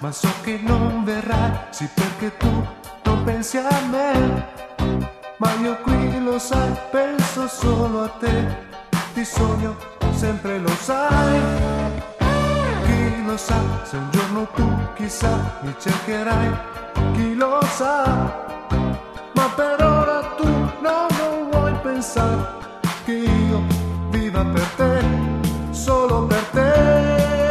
ma so che non verrai, sì perché tu non pensi a me, ma io qui lo sai, penso solo a te, ti sogno sempre lo sai, chi lo sa se un giorno tu chissà mi cercherai, chi lo sa, ma per ora tu non vuoi pensare che io viva per te, solo per te.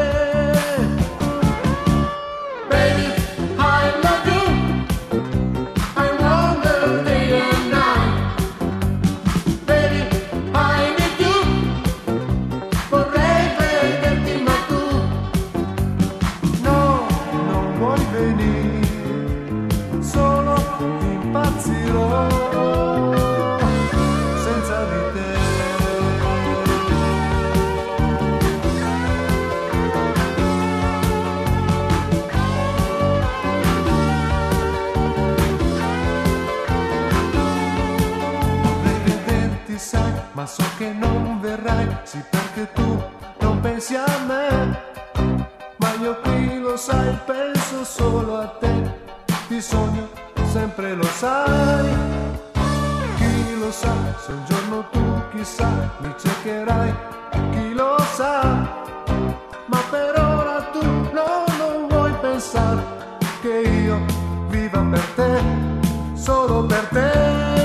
Ma so che non verrai, sì perché tu non pensi a me, ma io qui lo sai, penso solo a te, ti sogno sempre lo sai, chi lo sa se un giorno tu chissà mi cercherai, chi lo sa, ma per ora tu non vuoi pensare che io viva per te, solo per te.